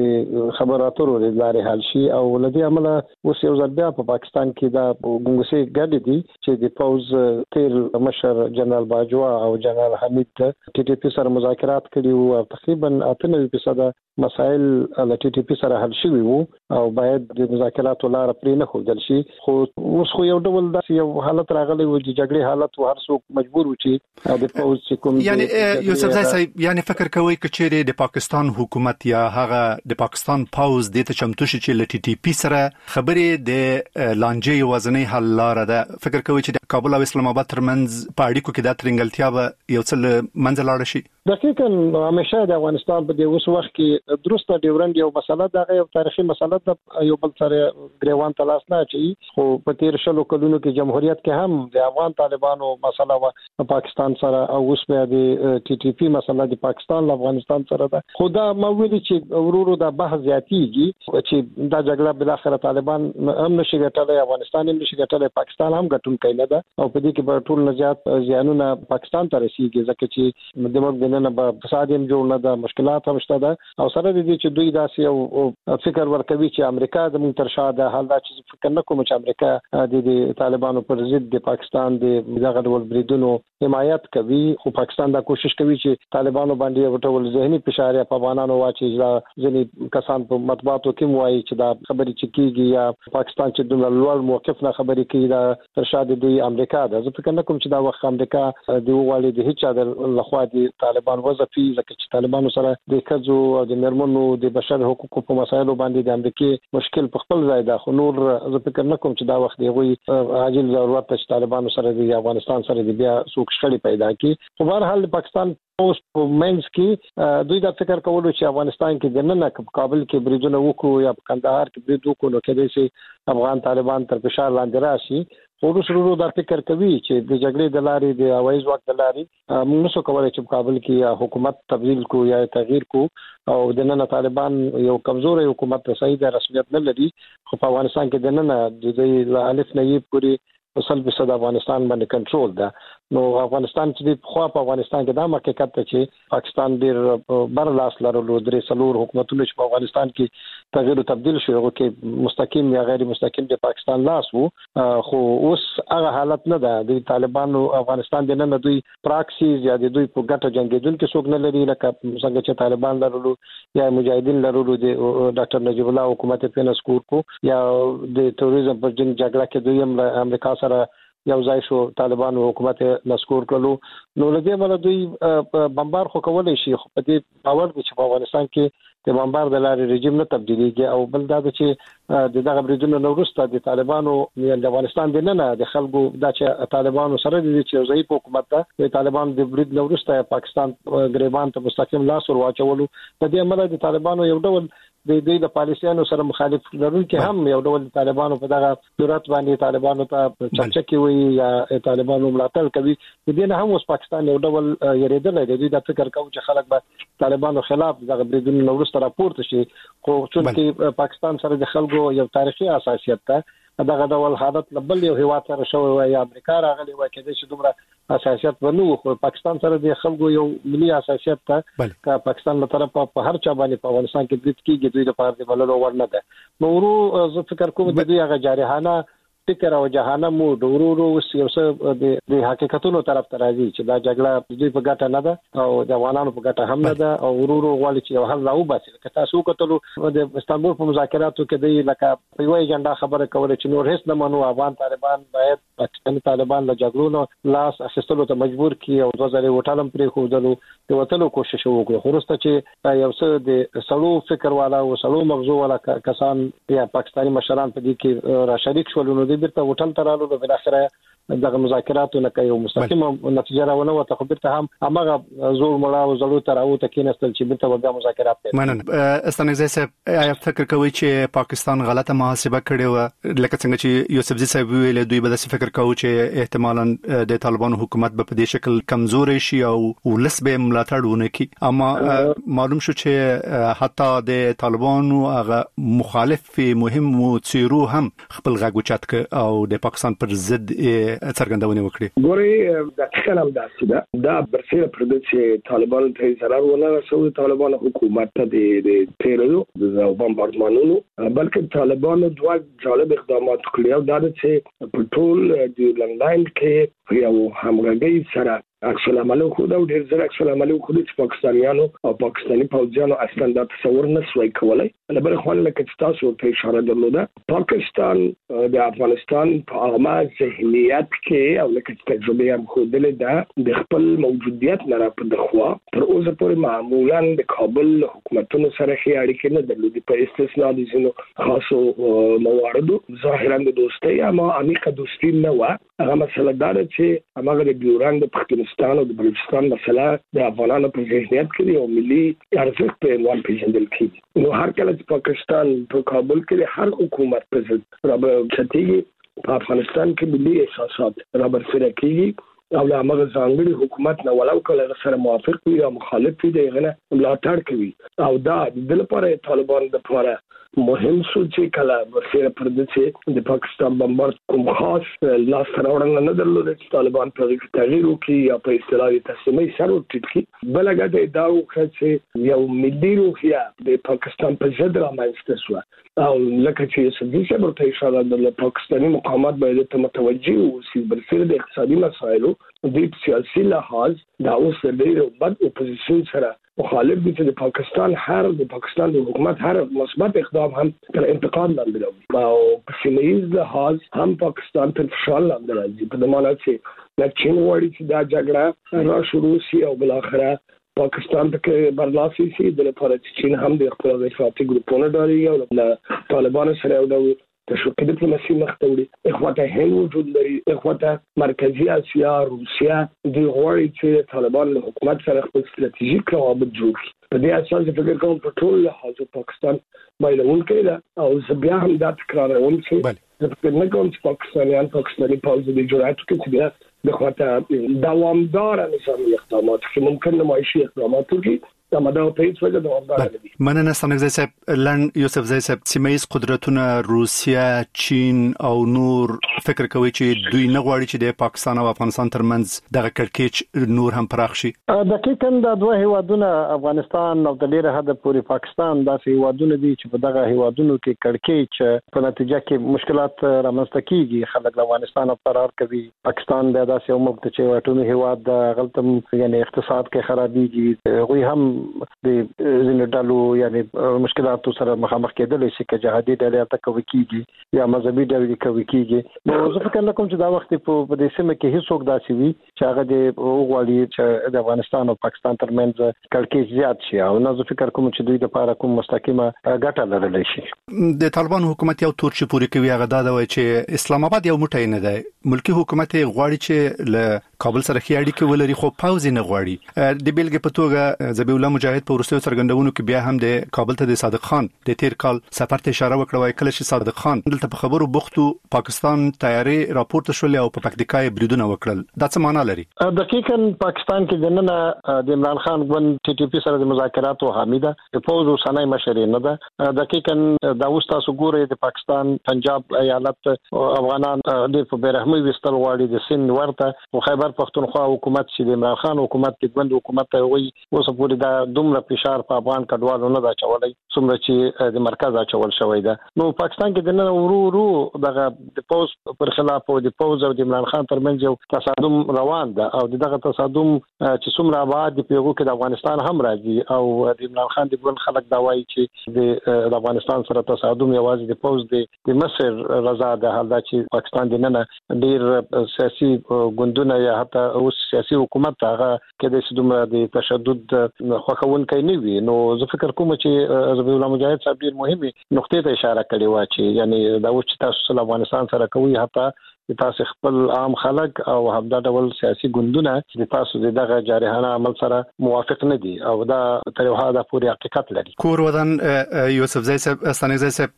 د خبراتو لري لارې حل شي او لدی عمله اوس یو ځل بیا په پاکستان کې دا ګونګسي ګډ دي چې د پوز تیر مشر جنرال باجوا او جنرال حمید ټي ټي پی سره مذاکرات کړي او تقریبا اته نوي فیصد مسائل ل ټي ټي پی سره حل شوي وو او باید د مذاکراتو لار پرې نه خوندل شي. خو اوس خو یو ډول د یو حالت راغلی و چې جګړې حالت و هر څوک مجبور و چې د پوز چې کوم یعنی یوسف زای صاحب یعنی فکر کوي چې د پاکستان حکومت یا هغه د پاکستان پوز د ته چمتو شي چې ل ټي ټي پی سره خبرې د لانجې وزنې حل لار ده. فکر کوي چې د کابل او اسلام آباد ترمنځ په اړیکو کې د ترنګلتیا به یو څل منځ لاړ شي. دقیقاً همیشه د افغانستان په دې اوس وخت کې درسته ډیورند یو مسله ده یو تاریخي مسله ده یو بل سره ګریوان تلاش نه چي خو په تیر شلو کلونو کې جمهوریت کې هم د افغان طالبانو مسله و پاکستان سره او اوس په د ټي ټي پی مسله د پاکستان له افغانستان سره ده. خو دا موضوع چې ورورو د بحث زیاتېږي چې دا جګړه بل اخر طالبان هم نشي ګټلای افغانستان هم نشي ګټلای پاکستان هم ګټونکی نه ده او په دې کې به ټول نجات زیانونه پاکستان ته رسیږي ځکه چې د موږ نه به فساد هم جوړ نه ده مشکلات هم شته ده او سره دې چې دوی داسې یو فکر ورکوي چې امریکا د موږ تر شا ده حال دا چې فکر نه کوم چې امریکا د طالبانو پر ضد د پاکستان د دغه ډول بریدونو حمایت کوي. خو پاکستان دا کوشش کوي چې طالبانو باندې یو ډول ذهني فشار په افغانانو واچي چې ځینې کسان په مطبوعاتو کې وایي چې دا خبرې چې کیږي یا پاکستان چې د لوړ موقف نه خبرې کوي دا تر شا د دوی امریکا ده. زه فکر نه کوم چې دا وخت امریکا د وغواړي د هیڅ د لخوا د طالبان وظیفي ځکه چې طالبانو سره د کځو او د مرمنو د بشر حقوقو په مسایلو باندې د امریکای مشکل په خپل ځای ده. خو نور زه فکر نه کوم چې دا وخت دی غوي عاجل ضرورت چې طالبانو سره د افغانستان سره د بیا سوق شخړې پیدا کړي. خو بهر حال پاکستان اوس په منځ کې دوی دا فکر کولو چې افغانستان کې د نن کابل کې بریدونه وکړو یا په کندهار کې برید وکړو نو کېدای شي افغان طالبان تر فشار لاندې راشي. خو وروسته دا فکر کوي چې د جګړې د لارې د هوایي ځواک د لارې موږ نشو کولی چې په کابل کې حکومت تبدیل کو یا تغییر کو او د نن طالبان یو کمزوري حکومت صحیح د رسمیت نه لري. خو په افغانستان کې د نن د دې الف نه یې پوری وصل به صد افغانستان باندې کنټرول ده. نو افغانستان چې په خوا په افغانستان کې دا حقیقت ته چې پاکستان ډیر بر لاس لرلو درې څلور حکومتونه چې په افغانستان کې تغییر تبدیل شو هغه کې مستقیم یا غیر مستقیم د پاکستان لاس وو. خو اوس هغه حالت نه ده. د طالبانو افغانستان د نن دوی پراکسیز یا د دوی په ګټه جنگیدونکو څوک نه لري لکه څنګه چې طالبان لرلو یا مجاهدین لرلو د ډاکټر نجیب الله حکومت په نسکور کو یا د تروریزم پر جنگ جګړه کې دوی هم امریکا سره یو ځای شو طالبانو حکومت نسکور کړلو. نو لدې مله دوی بمبار خو کولای شي خو په دې باور دي چې په افغانستان کې د بمبار د لارې رژیم نه تبدیلیږي او بل دا چې د دغه بریدونو وروسته د طالبانو د افغانستان د نه د خلکو د چې طالبانو سره د چې ضعیف حکومت ده د طالبانو د برید وروسته پاکستان غریبان ته مستقیم لاس ور واچولو. د دې عمله د طالبانو یو ډول د دوی د پالیسیانو سره مخالف لرونکي هم یو ډول طالبانو په دغه ضرورت باندې طالبانو ته چرچکي وي یا طالبانو ملاتړ کوي. د دې نه هم اوس پاکستان یو ډول یریدل دی. دوی د فکر کوي چې خلک به طالبانو خلاف دغه بریدونو وروسته راپورته شي. خو چې پاکستان سره د خلکو یو تاریخي اساسیت ده دغه ډول حالت لبل یو هیواد سره شوی وي یا امریکا راغلی وي کېدای شي دومره اساسیت ونو. خو پاکستان سره د خلکو یو ملي اساسیت ته که پاکستان له طرفه په هر چا باندې په افغانستان کې برید کیږي دوی د پاره د بللو ورنه ده. نو ورو زه فکر کوم د دوی هغه جارحانه فکر او جهانه مو ورو یو څه د حقیقتونو طرف ته راځي چې دا جګړه دوی په ګټه نه ده او د افغانانو په ګټه هم نه ده او ورو غواړي چې یو حل راوباسي. که تاسو کتلو د استانبول په مذاکراتو کې دی لکه په یوه ایجنډا خبره کوله چې نور هیڅ نه منو افغان طالبان باید پاکستاني طالبان له جګړو لاس اخیستلو ته مجبور کړي او دوه ځله وټالم پرې خوذلو د وټلو کوشش وکړو. خو وروسته چې یو څه د سړو فکر والا او سړو مغزو والا کسان یا پاکستاني مشران په دې کې را شریک شول نو بیرته وټل ترالو د بل اخره دغه مذاکراتو نه کوي مستقیمه نتیجه راونه وته خو بیرته هم هغه زور مړه او زړو تر او ته کېنستل چې بیرته وبیا مذاکرات کوي. مننه استانګزی صاحب آیا فکر کوي چې پاکستان غلطه محاسبه کړې و لکه څنګه چې یوسفزي صاحب ویل دوی به د فکر کوي چې احتمالاً د طالبانو حکومت به په دې شکل کمزوري شي او ولس به ملاتړ ونه کړي، اما معلوم شو چې حتی د طالبانو هغه مخالف مهم څیرو هم خپل غږ اوچت ک او د پاکستان پر ضد څرګندونه وکړي. ګوري د کلام داسې ده دا برسېره پر دې چې طالبان ته zarar ونه رسوي طالبان حکومت ته د تیرو د بمباردمانونو بلکې طالبان دوه جالب اقدامات کړی او دا چې په ټول د لندن کې یو همغږي سره عکس العمل خو دا ډېر زر عکس العمل خو د پاکستانیانو او پاکستاني پوځیانو اصلا دا تصور نه سوي کولای. بل خو لکه تاسو ته اشاره درلوده پاکستان د افغانستان په عامه ذهنیت کې او لکه تجربه هم خو د د خپل موجودیت نه را په دخوا تر اوسه پورې معمولا د کابل حکومتونو سره هي اړیکې نه درلودي په استثناء د ځینو خاصو مواردو ظاهرا د دوستۍ اما عمیقه دوستي نه و. هغه مسله دا ده چې هغه د ډیورنډ د پښتونستان او د بلوچستان مسله د افغانانو په ذهنیت کې یو ملي ارزښت په عنوان پیژندل کیږي. نو هر کله چې پاکستان په کابل کې هر حکومت په ضد راځي په افغانستان کې ملي احساسات رابرسېره کیږي او له هغه ځانګړي حکومت نه ولو کله سره موافق وي یا مخالف وي دغه نه ملاتړ کوي او دا د لپاره طالبان د لپاره مهم شو چې کله ورسره پر دې چې د پاکستان بمبارد کوم خاص لاس راوړل نه درلود چې طالبان په تغییر وکړي یا په اصطلاح تسلیمي سره وټکړي بلګه دا وکړي چې یو ملي روحیه د پاکستان په ضد رامنځته شو او لکه چې سدي صبر ته اشاره د پاکستاني مقامات باید ته متوجي اوسي برسره د اقتصادي مسایلو د سیاسي لحاظ دا اوس د بد اپوزیشن سره مخالف دي چې د پاکستان هر د پاکستان د حکومت هر مثبت اقدام هم تر انتقاد لاندې راوړي او په سیمه‌ایز لحاظ هم پاکستان تر فشار لاندې راځي په دمانه چې د چین وړي چې دا جګړه را شروع شي او بل اخره پاکستان ته برلاسي شي د لپاره چې چین هم د خپل افراطي ګروپونو ډاري او د طالبانو سره یو ډول تشویق ډیپلوماسي مخته وړي اخواته هند وجود لري اخواته مرکزی اسیا روسیا د غوړي چې طالبان له حکومت سره خپل ستراتیژیک روابط جوړ کړي په دې اساس فکر کوم په ټول لحاظ پاکستان مایلون کړي او زبیا هم دا تکراروم چې د فکر نه کوم چې پاکستانیان پاکستاني پوځ د جوړاتو کې چې د خواته دوامدار نظامي اقدامات چې ممکن نمایشي اقدامات وکړي دا مده په هیڅ وجه دوامدار نه دي. مننه استانګزی صاحب لن یوسفزی صاحب سیمه‌ایز قدرتونه روسیا چین او نور فکر کوي چې دوی نه غواړي چې د پاکستان او افغانستان ترمنځ دغه کړکېچ نور هم پراخ شي. دقیقاً دا دوه هیوادونه افغانستان او د ډیره حد پورې پاکستان داسې هیوادونه دي چې په دغه هیوادونو کې کړکېچ په نتیجه کې مشکلات رامنځته کیږي. خلک د افغانستان په فرار کوي پاکستان د داسې یو ملک چې واټونی هیواد د غلطم یعنی اقتصاد کې خرابېږي غوي هم د زینډالو یعنی مشکلاتو سره مخامخ کېدل شي چې جهادي ډلې ته کوي کیږي یا مذهبي ډلې کوي کیږي. نو زه فکر کوم چې دا وخت په دې سیمه کې هیڅ څوک داسې وي چې هغه د وګړي چې د افغانستان او پاکستان ترمنځ کړکېچ زیات شي او نو زه فکر کوم چې دوی د لپاره کوم مستقیمه ګټه لرلی شي. د طالبان حکومت یو تور چې پوری کوي هغه دا دی چې اسلام آباد یو موټی نه دی ملکی حکومت غواړي چې له کابل سره خې اړیکې ولري خو پاوز نه غواړي. د بیلګې په توګه ذبیح الله مجاهد په وروستیو څرګندونو کې بیا هم د کابل ته د صادق خان د تیر کال سفر ته اشاره وکړه وای کله چې صادق خان دلته په خبرو بوختو پاکستان تیارې راپورته شول او په پکتیکا یې بریدونه وکړل. دا څه معنی لري؟ دقیقاً پاکستان کې د نن د عمران خان ګوند ټي ټي پی سره د مذاکراتو حامیده د فوز وسنۍ مشرې نه ده. دقیقاً دا اوس تاسو ګورئ د پاکستان پنجاب ایالت افغانان د په بیرحمي وستل غواړي د سند ورته او خیبر پختونخوا حکومت چې د عمران خان حکومت د ګوند حکومت ته وي اوس پورې دا دومره فشار په افغان کډوالو نه دا چولای څومره چې د مرکز اچول شوی ده. نو پاکستان کې د نن ورو ورو دغه د پوز پر خلاف او د پوز او د عمران خان ترمنځ یو تصادم روان ده او دغه تصادم چې څومره آباد د پیغو کې د افغانستان هم راځي او د عمران خان د ګوند خلک دا وایي چې د افغانستان سره تصادم یوازې د پوز د مصر رضا ده حال دا چې پاکستان د نن ډیر سیاسي ګوندونه یا حتی اوس سیاسي حکومت هغه کې د دومره د تشدد خوښون کوي نه وي. نو زه فکر کوم چې ذبیح الله مجاهد صاحب ډیر مهمه نقطې ته اشاره کړې و چې یعنی دا اوس چې تاسو افغانستان سره کوي حتی چې تاسو خپل عام خلک او همدا ډول سیاسي ګوندونه چې تاسو دغه جارحانه عمل سره موافق نه دي او دا تر یو حده پورې حقیقت لري. کور ودان یوسف زئی صاحب استانګزئی صاحب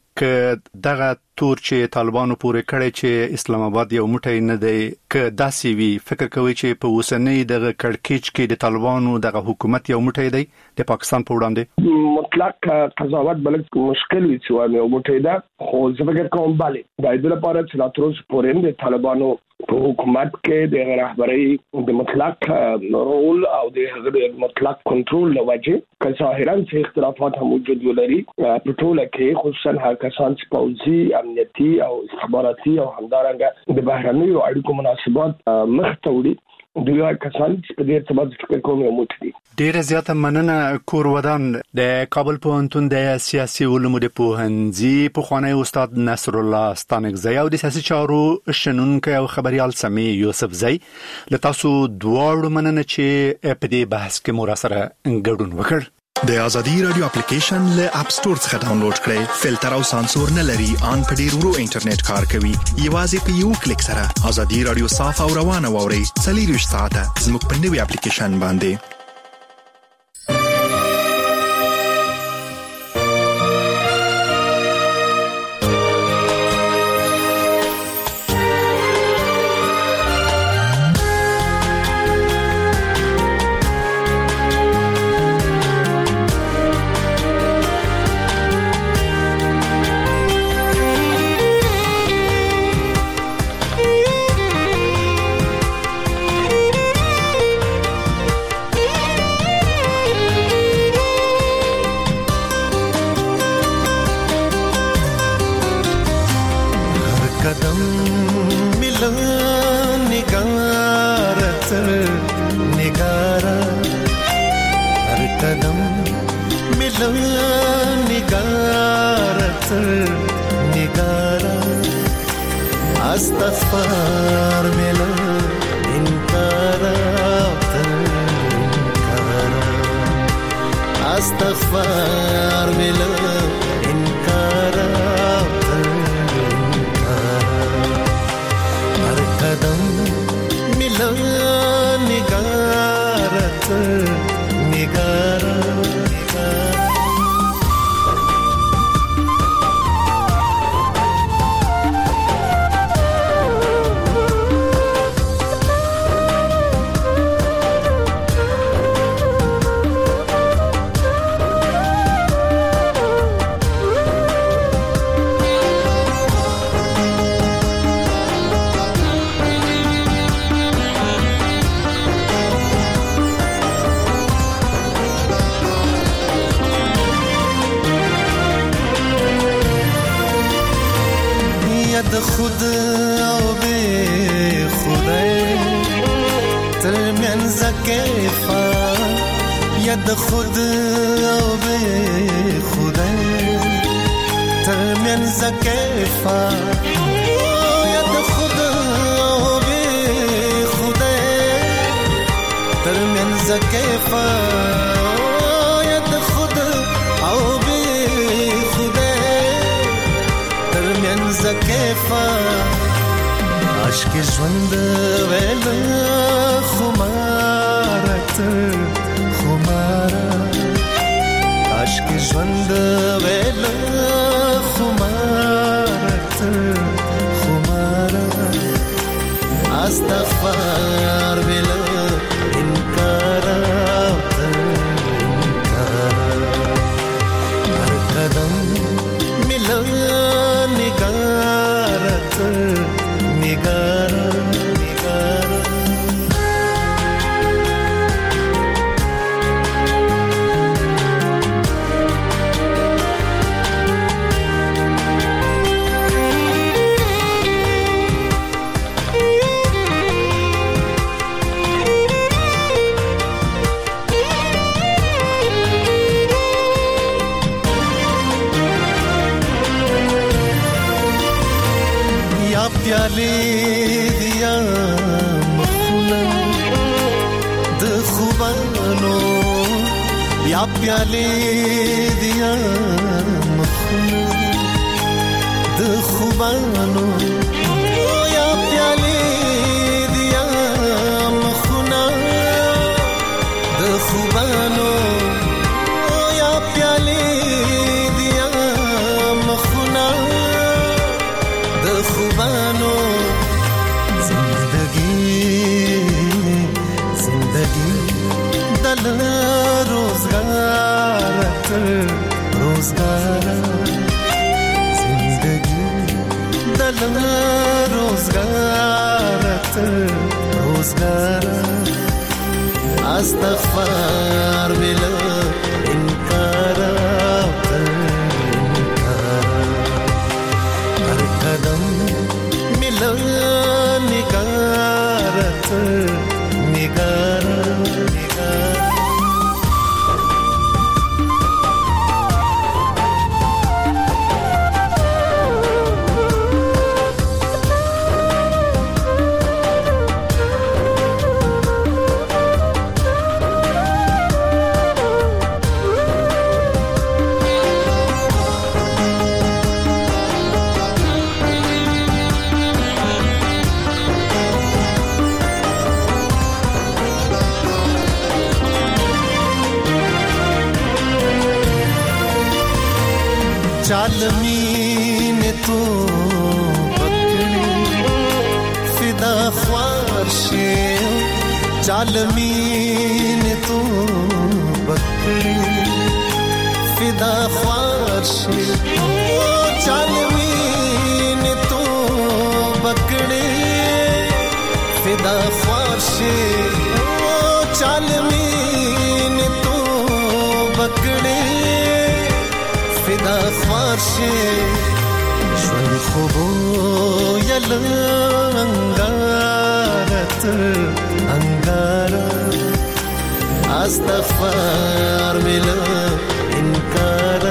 ک دغه تور چې طالبانو پورې کړی چې اسلام آباد یو موټی نه دی ک داسي وی فکر کوي چې په وسنۍ دغه کړکېچ کې د طالبانو دغه حکومت یو موټی دی د پاکستان په وړاندې مطلق قضاوت بلکې مشکل وي چې یو موټی دا خو زه فکر کوم bale دا د لپاره چې لا تر اوسه پورې د طالبانو په حکومت کې د رهبرۍ د مطلق رول او د مطلق کنټرول لوجه که ظاهرا چې اختلافات هم وجود ولري په ټوله کې خصوصا هغه کسان چې پوځي امنیتي او استخباراتي او همدارنګه د بهرنیو اړیکو مناسبات مخ ته وړي دوی کسان چې په دې سبب فکر کوم یو موټی دي. ډیره زیاته مننه کور ودان د کابل پوهنتون د سیاسي علومو د پوهنځي پخوانی استاد نصر الله استانګزئی او د سیاسي چارو شنونکو او خبريال سمي یوسف زئی له تاسو دواړو مننه چې په دې بحث کې مو سره ګډون وکړ. د ازادي رادیو اپلیکیشن له اپ سٹور څخه ډاونلوډ کړئ. فلټر او سانسور نه لري، ان په ډیر ورو انټرنیټ کار کوي. یوازې په یو کلیک سره ازادي رادیو صاف او روانه ووري. څلور ساعته زموږ په نوي اپلیکیشن باندې. خوبانو یا روزگارت روزگار استغفار بلا انکار هر قدم ملا نگارت نگار चालमी ने तो पकड़ी फिदा ख्वारशे चालमी ने तो पकड़ी फिदा ख्वारशे चालमी ने तो पकड़ी फिदा ख्वारशे चालमी ने तो पकड़ी फिदा ख्वारशे شوي خوبو يل انغارت انغار استغفار بلا انكار